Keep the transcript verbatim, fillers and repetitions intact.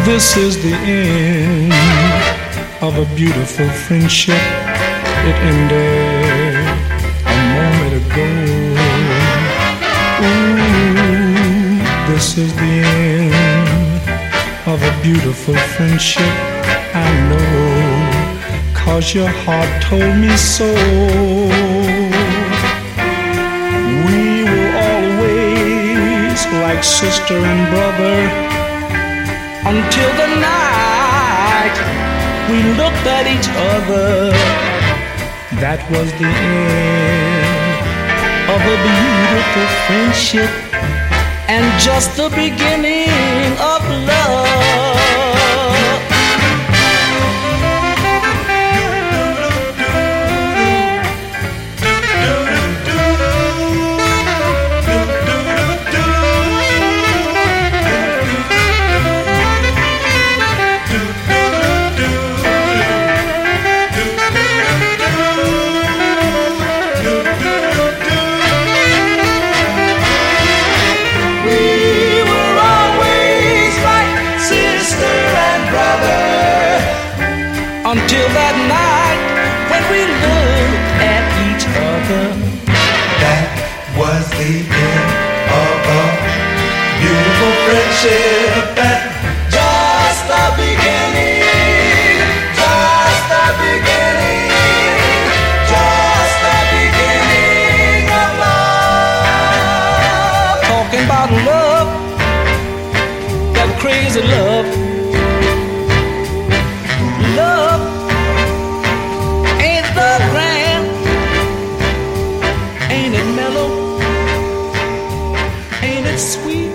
This is the end of a beautiful friendship. It ended a moment ago. Ooh, this is the end of a beautiful friendship. I know, 'cause your heart told me so. We were always like sister and brother, until the night we looked at each other. That was the end of a beautiful friendship, and just the beginning of love. Until that night when we looked at each other. That was the end of a beautiful friendship, and just the beginning, just the beginning, just the beginning of love. Talking about love, that crazy love. Love ain't the grand, ain't it mellow, ain't it sweet?